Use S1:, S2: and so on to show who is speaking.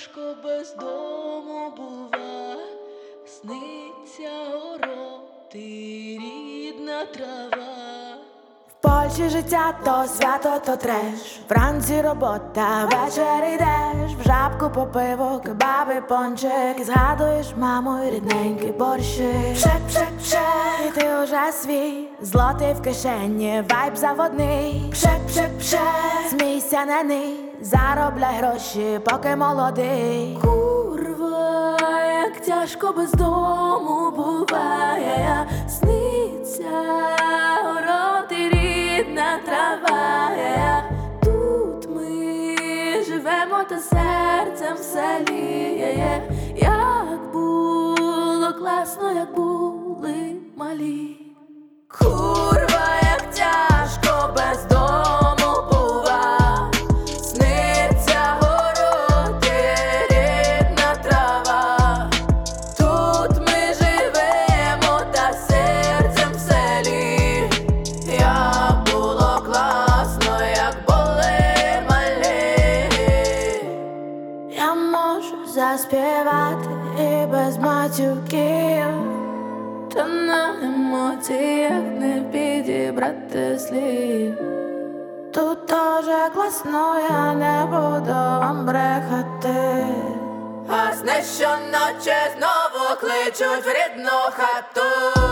S1: тяжко без дому бува, сниться город і рідна трава.
S2: В Польщі життя то свято, то треш. Вранці робота, вечір йдеш. В Жабку по пиво, кебаби, пончик. І згадуєш маму й рідненький борщик. Пшек, пшек, пшек, і ти уже свій. Злотий в кишені, вайб заводний. Пшек, пшек, пшек, смійся на них. Заробляй гроші, поки молодий.
S1: Курва, як тяжко без дому буває, сниться город і рідна трава. Тут ми живемо та серцем в селі. Як було класно, як були малі. Курва, як тяжко без дому бува, сниться город і рідна трава. Тут ми живемо та серцем в селі. Як було класно, як були малі.
S2: Я можу заспівати і без матюків,
S1: Та на емоціях не підібрати слів.
S2: тут дуже класно, я не буду вам брехати.
S1: А сни щоночі знову кличуть в рідну хату.